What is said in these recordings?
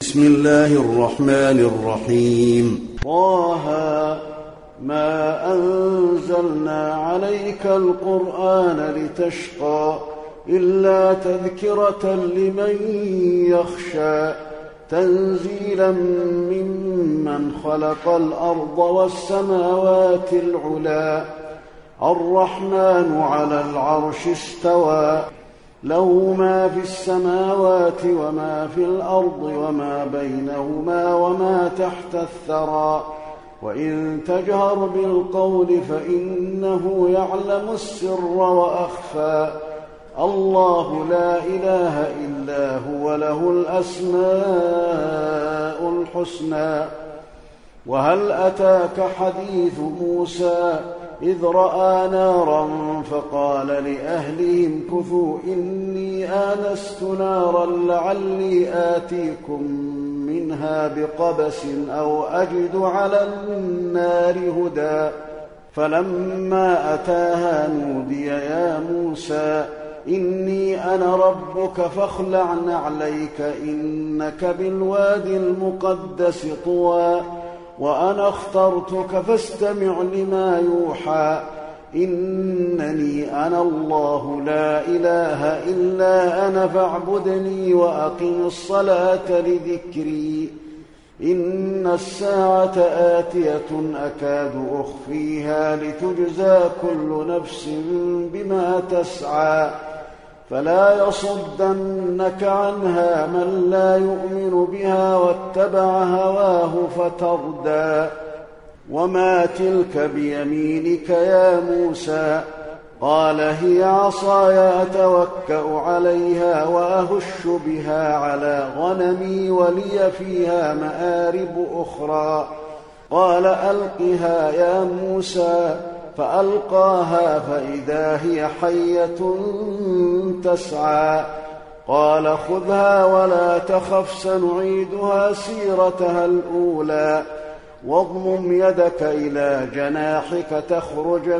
بسم الله الرحمن الرحيم. طه ما أنزلنا عليك القرآن لتشقى إلا تذكرة لمن يخشى تنزيلا ممن خلق الأرض والسماوات العلى الرحمن على العرش استوى له ما في السماوات وما في الأرض وما بينهما وما تحت الثرى وإن تجهر بالقول فإنه يعلم السر وأخفى الله لا إله إلا هو له الأسماء الحسنى. وهل أتاك حديث موسى إذ رأى نارا فقال لأهلهم كثوا إني آنست نارا لعلي آتيكم منها بقبس أو أجد على النار هدى فلما أتاها نودي يا موسى إني أنا ربك فاخلع نعليك إنك بالوادي المقدس طوى وأنا اخترتك فاستمع لما يوحى إنني أنا الله لا إله إلا أنا فاعبدني وأقم الصلاة لذكري إن الساعة آتية أكاد أخفيها لتجزى كل نفس بما تسعى فلا يصدنك عنها من لا يؤمن بها واتبع هواه فتردى. وما تلك بيمينك يا موسى قال هي عصاي أتوكأ عليها وأهش بها على غنمي ولي فيها مآرب أخرى قال ألقها يا موسى فألقاها فإذا هي حية تسعى قال خذها ولا تخف سنعيدها سيرتها الأولى واضمم يدك إلى جناحك تخرج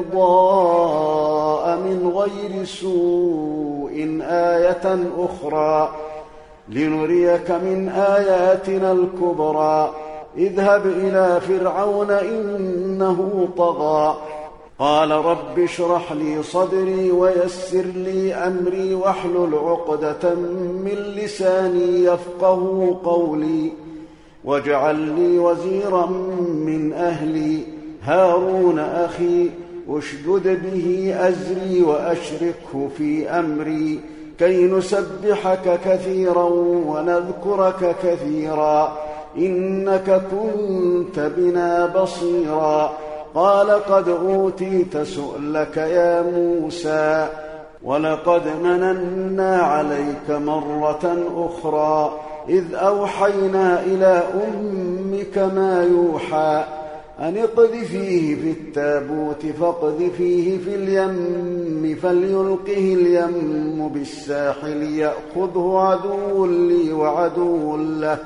بيضاء من غير سوء آية أخرى لنريك من آياتنا الكبرى اذهب إلى فرعون إنه طغى قال رب اشرح لي صدري ويسر لي أمري واحلل عقدة من لساني يفقه قولي واجعل لي وزيرا من أهلي هارون أخي اشدد به أزري وأشركه في أمري كي نسبحك كثيرا ونذكرك كثيرا إنك كنت بنا بصيرا قال قد أوتيت سؤلك يا موسى ولقد مننا عليك مرة أخرى إذ أوحينا إلى أمك ما يوحى أن اقذفيه في التابوت فاقذفيه في اليم فليلقه اليم بالساحل يأخذه عدو لي وعدو له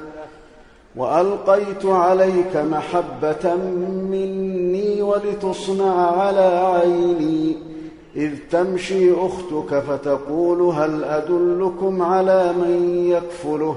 وألقيت عليك محبة مني ولتصنع على عيني إذ تمشي أختك فتقول هل أدلكم على من يكفله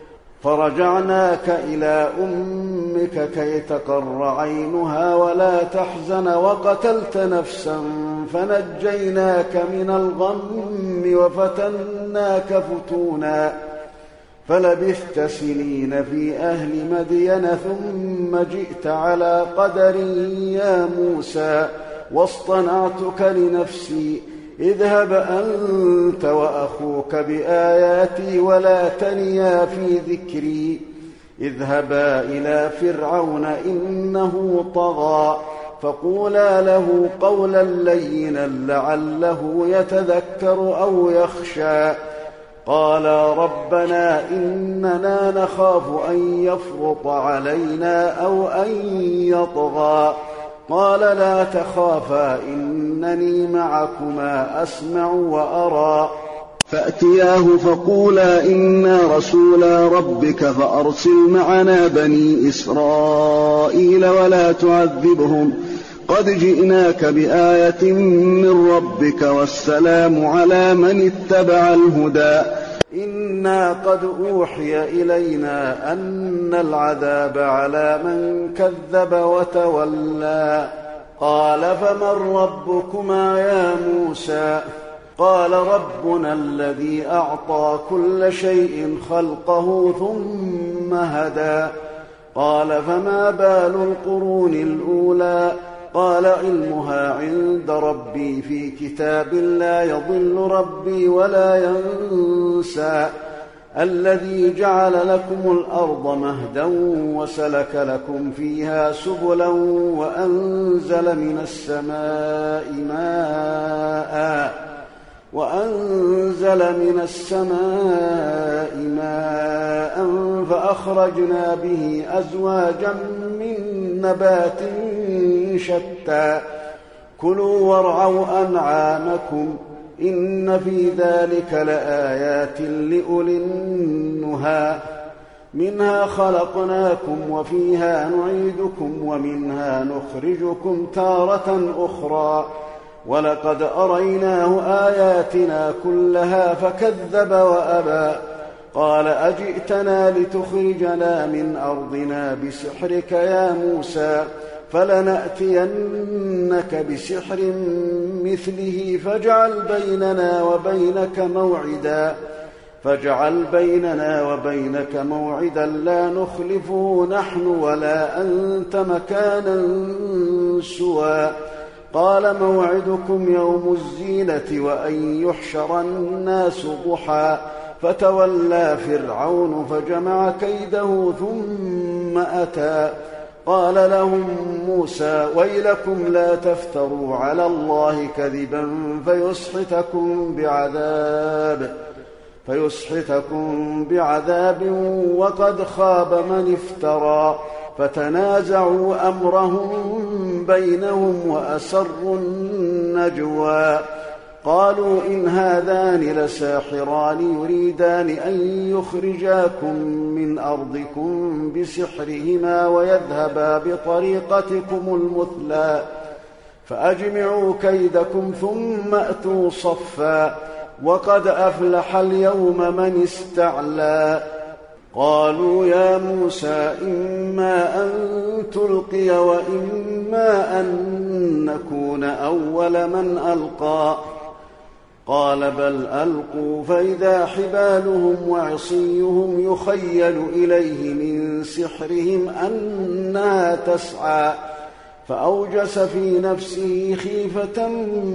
فرجعناك إلى أمك كي تقر عينها ولا تحزن وقتلت نفسا فنجيناك من الغم وفتناك فتونا فلبثت سنين في أهل مدين ثم جئت على قدر يا موسى واصطنعتك لنفسي اذهب أنت وأخوك بآياتي ولا تنيا في ذكري اذهبا إلى فرعون إنه طغى فقولا له قولا لينا لعله يتذكر أو يخشى قالا ربنا إننا نخاف أن يفرط علينا أو أن يطغى قال لا تخافا إنني معكما أسمع وأرى فأتياه فقولا إنا رسولا ربك فأرسل معنا بني إسرائيل ولا تعذبهم قد جئناك بآية من ربك والسلام على من اتبع الهدى إنا قد أوحي إلينا أن العذاب على من كذب وتولى قال فمن ربكما يا موسى قال ربنا الذي أعطى كل شيء خلقه ثم هدى قال فما بال القرون الأولى قال علمها عند ربي في كتاب لا يضل ربي ولا ينسى الذي جعل لكم الأرض مهدا وسلك لكم فيها سبلا وأنزل من السماء ماء فأخرجنا به أزواجا من نبات شتى كلوا وارعوا أنعامكم إن في ذلك لآيات لأولي النهى منها خلقناكم وفيها نعيدكم ومنها نخرجكم تارة أخرى ولقد أريناه آياتنا كلها فكذب وأبى قال أجئتنا لتخرجنا من أرضنا بسحرك يا موسى فلنأتينك بسحر مثله فاجعل بيننا وبينك موعدا لا نخلفه نحن ولا أنت مكانا سوى قال موعدكم يوم الزينة وأن يحشر الناس ضحى فتولى فرعون فجمع كيده ثم أتى قال لهم موسى ويلكم لا تفتروا على الله كذبا فيسحتكم بعذاب وقد خاب من افترى فتنازعوا أمرهم بينهم وأسروا النجوى قالوا إن هذان لساحران يريدان أن يخرجاكم من أرضكم بسحرهما ويذهبا بطريقتكم المثلى فأجمعوا كيدكم ثم أتوا صفا وقد أفلح اليوم من استعلى قالوا يا موسى إما أن تلقي وإما أن نكون أول من ألقى قال بل ألقوا فإذا حبالهم وعصيهم يخيل إليه من سحرهم أنها تسعى فأوجس في نفسه خيفة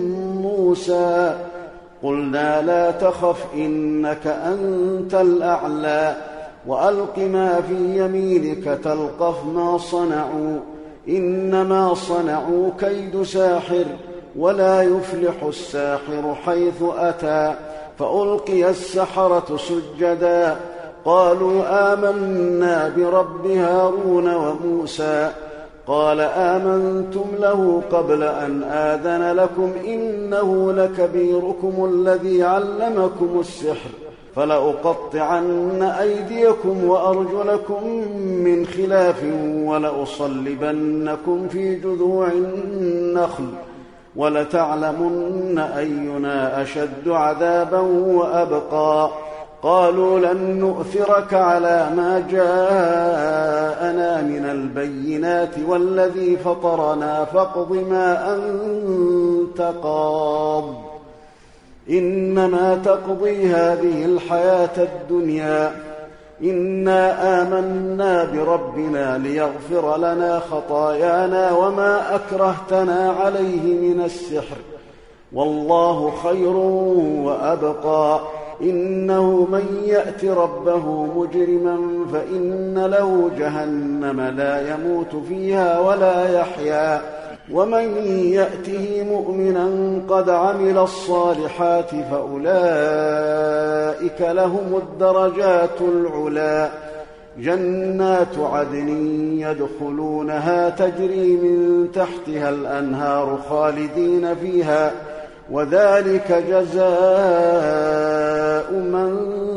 موسى قلنا لا تخف إنك أنت الأعلى وألق ما في يمينك تلقف ما صنعوا إنما صنعوا كيد ساحر ولا يفلح الساحر حيث أتى فألقي السحرة سجدا قالوا آمنا برب هارون وموسى قال آمنتم له قبل أن آذن لكم إنه لكبيركم الذي علمكم السحر فلأقطعن أيديكم وأرجلكم من خلاف ولأصلبنكم في جذوع النخل ولتعلمن أينا أشد عذابا وأبقى قالوا لن نؤثرك على ما جاءنا من البينات والذي فطرنا فاقض ما أنت قاض إنما تقضي هذه الحياة الدنيا إنا آمنا بربنا ليغفر لنا خطايانا وما أكرهتنا عليه من السحر والله خير وأبقى إنه من يأت ربه مجرما فإن له جهنم لا يموت فيها ولا يحيا ومن يأته مؤمنا قد عمل الصالحات فأولئك لهم الدرجات العلا جنات عدن يدخلونها تجري من تحتها الأنهار خالدين فيها وذلك جزاء من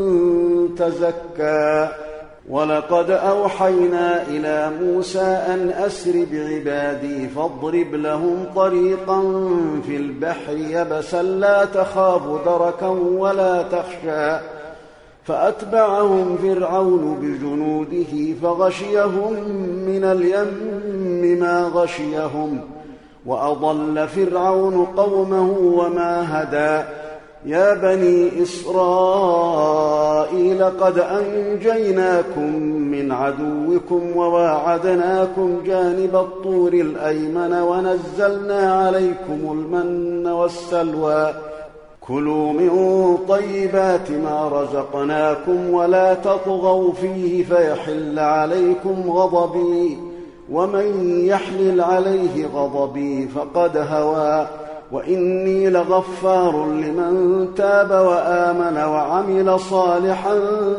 تزكى ولقد أوحينا إلى موسى أن أسر بعبادي فاضرب لهم طريقا في البحر يبسا لا تخاف دركا ولا تخشى فأتبعهم فرعون بجنوده فغشيهم من اليم ما غشيهم وأضل فرعون قومه وما هدى يا بني إسرائيل قد أنجيناكم من عدوكم وواعدناكم جانب الطور الأيمن ونزلنا عليكم المن والسلوى كلوا من طيبات ما رزقناكم ولا تطغوا فيه فيحل عليكم غضبي ومن يحلل عليه غضبي فقد هوى وإني لغفار لمن تاب وآمن وعمل صالحا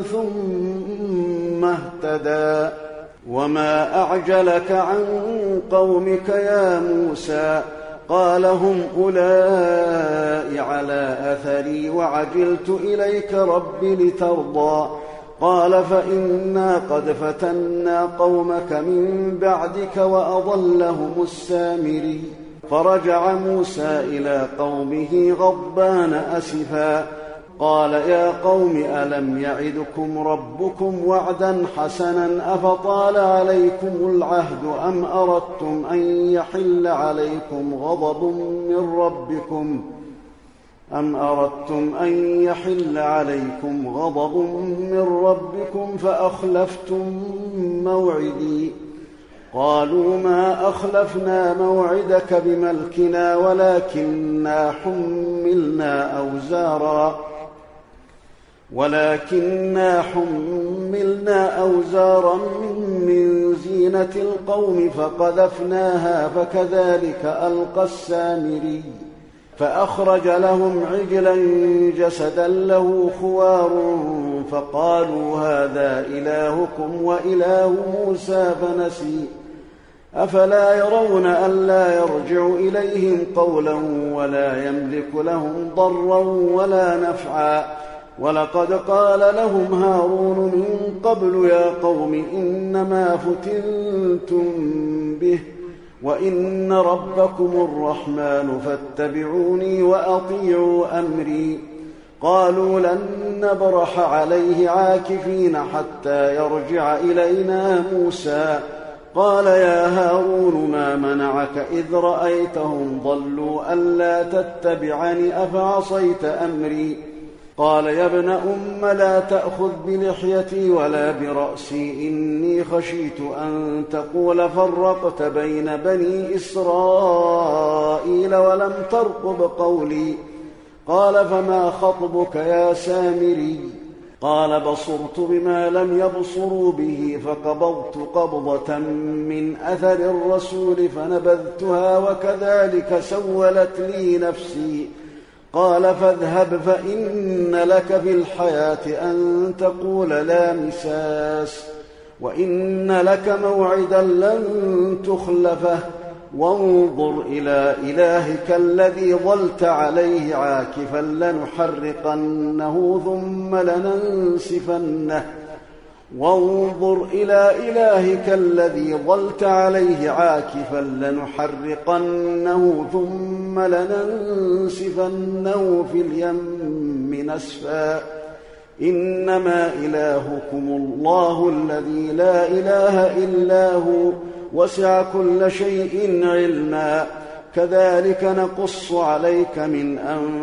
ثم اهتدى وما أعجلك عن قومك يا موسى قال هم أولئك على أثري وعجلت إليك رب لترضى قال فإنا قد فتنا قومك من بعدك وأضلهم السامري فرجع موسى إلى قومه غضبان أسفا قال يا قوم ألم يعدكم ربكم وعدا حسنا أفطال عليكم العهد أم أردتم أن يحل عليكم غضب من ربكم فأخلفتم موعدي قالوا ما أخلفنا موعدك بملكنا ولكننا حملنا أوزارا من زينة القوم فقذفناها فكذلك ألقى السامري فأخرج لهم عجلا جسدا له خوار فقالوا هذا إلهكم وإله موسى فنسي أفلا يرون ألا يرجع إليهم قولا ولا يملك لهم ضرا ولا نفعا ولقد قال لهم هارون من قبل يا قوم إنما فتنتم به وإن ربكم الرحمن فاتبعوني وأطيعوا أمري قالوا لن نبرح عليه عاكفين حتى يرجع إلينا موسى قال يا هارون ما منعك إذ رأيتهم ضلوا ألا تتبعني أفعصيت أمري قال يا ابن أم لا تأخذ بلحيتي ولا برأسي إني خشيت أن تقول فرقت بين بني إسرائيل ولم ترقب قولي قال فما خطبك يا سامري قال بصرت بما لم يبصروا به فقبضت قبضة من أثر الرسول فنبذتها وكذلك سولت لي نفسي قال فاذهب فإن لك في الحياة أن تقول لا مساس وإن لك موعدا لن تخلفه وانظر إلى إلهك الذي ظلت عليه عاكفا لنحرقنه ثم لننسفنه في اليم نسفا إنما إلهكم الله الذي لا إله إلا هو وسع كل شيء علما كذلك نقص عليك من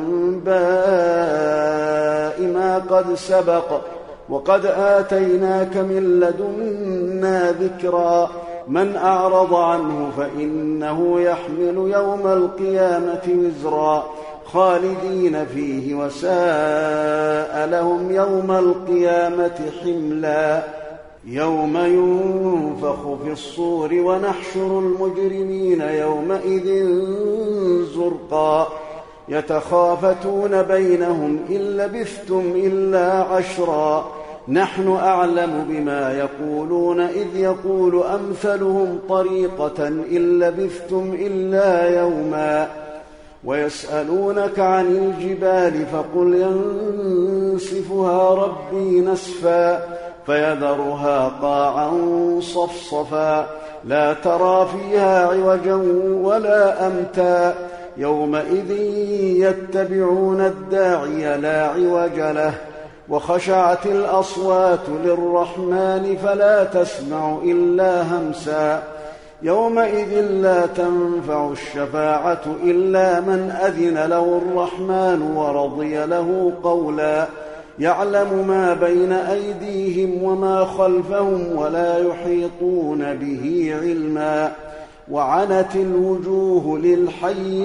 أنباء ما قد سبق وقد آتيناك من لدنا ذكرا من أعرض عنه فإنه يحمل يوم القيامة وزرا خالدين فيه وساء لهم يوم القيامة حملا يوم ينفخ في الصور ونحشر المجرمين يومئذ زرقا يتخافتون بينهم إن لبثتم إلا عشرا نحن أعلم بما يقولون إذ يقول أمثلهم طريقة إن لبثتم إلا يوما ويسألونك عن الجبال فقل ينسفها ربي نسفا فيذرها قاعا صفصفا لا ترى فيها عوجا ولا أمتا يومئذ يتبعون الداعي لا عوج له وخشعت الأصوات للرحمن فلا تسمع إلا همسا يومئذ لا تنفع الشفاعة إلا من أذن له الرحمن ورضي له قولا يعلم ما بين أيديهم وما خلفهم ولا يحيطون به علما وعنت الوجوه للحي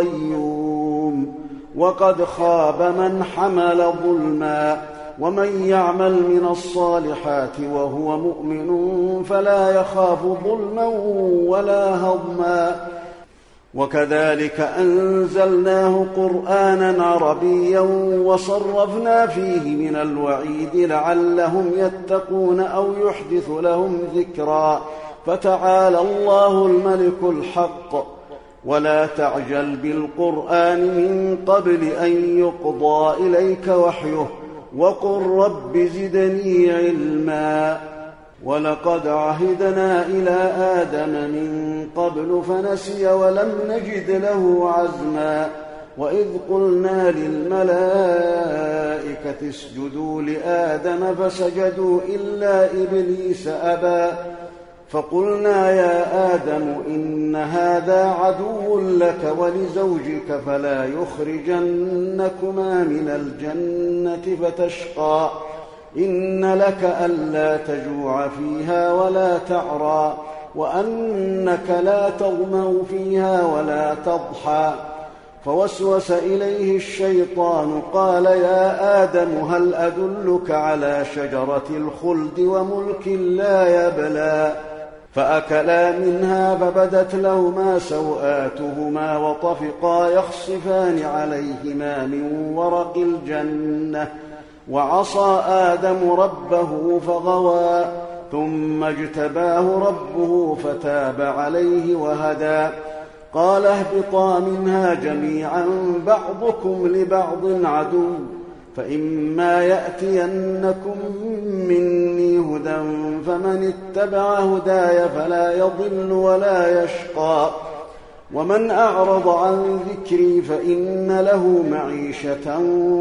القيوم وقد خاب من حمل ظلما ومن يعمل من الصالحات وهو مؤمن فلا يخاف ظلما ولا هضما وكذلك أنزلناه قرآنا عربيا وصرفنا فيه من الوعيد لعلهم يتقون أو يحدث لهم ذكرا فتعالى الله الملك الحق ولا تعجل بالقرآن من قبل أن يقضى إليك وحيه وقل رب زدني علما ولقد عهدنا إلى آدم من قبل فنسي ولم نجد له عزما وإذ قلنا للملائكة اسجدوا لآدم فسجدوا إلا إبليس أبى فقلنا يا آدم إن هذا عدو لك ولزوجك فلا يخرجنكما من الجنة فتشقى إن لك ألا تجوع فيها ولا تعرى وأنك لا تظمأ فيها ولا تضحى فوسوس إليه الشيطان قال يا آدم هل أدلك على شجرة الخلد وملك لا يبلى فأكلا منها فبدت لهما سوآتهما وطفقا يخصفان عليهما من ورق الجنة وعصى آدم ربه فغوى ثم اجتباه ربه فتاب عليه وهدى قال اهبطا منها جميعا بعضكم لبعض عدو فإما يأتينكم مني هدى فمن اتبع هداي فلا يضل ولا يشقى ومن أعرض عن ذكري فإن له معيشة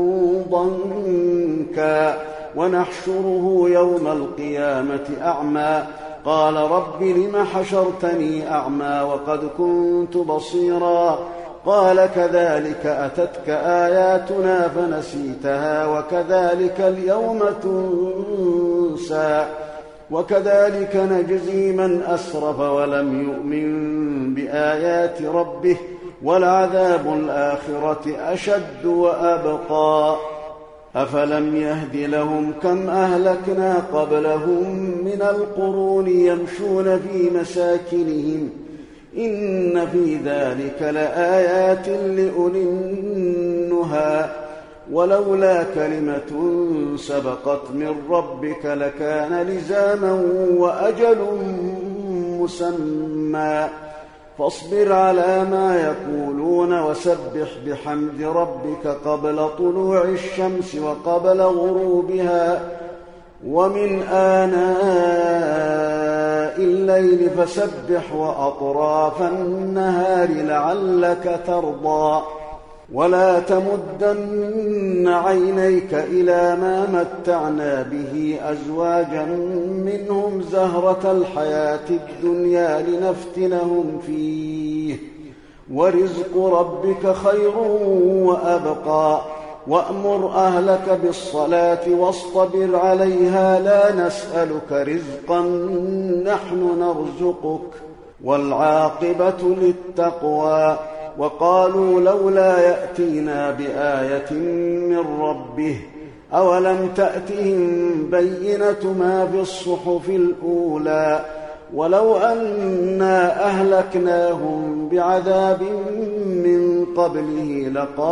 ضنكا ونحشره يوم القيامة أعمى قال رب لم حشرتني أعمى وقد كنت بصيرا قال كذلك أتتك آياتنا فنسيتها وكذلك اليوم تنسى وكذلك نجزي من أسرف ولم يؤمن بآيات ربه ولعذاب الآخرة أشد وأبقى أفلم يهد لهم كم أهلكنا قبلهم من القرون يمشون في مساكنهم إن في ذلك لآيات لأولي النهى ولولا كلمة سبقت من ربك لكان لزاما وأجل مسمى فاصبر على ما يقولون وسبح بحمد ربك قبل طلوع الشمس وقبل غروبها ومن آناء الليل فسبح وأطراف النهار لعلك ترضى ولا تمدن عينيك إلى ما متعنا به أزواجا منهم زهرة الحياة الدنيا لنفتنهم فيه ورزق ربك خير وأبقى وأمر أهلك بالصلاة واصطبر عليها لا نسألك رزقا نحن نرزقك والعاقبة للتقوى وقالوا لولا يأتينا بآية من ربه أولم تأتهم بينة ما في الصحف الأولى ولو أنا أهلكناهم بعذاب من قبله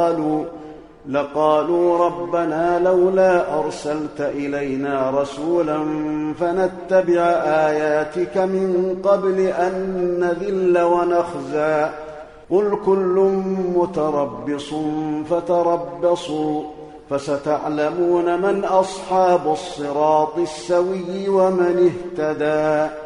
لقالوا ربنا لولا أرسلت إلينا رسولا فنتبع آياتك من قبل أن نذل ونخزى قل كل متربص فتربصوا فستعلمون من أصحاب الصراط السوي ومن اهتدى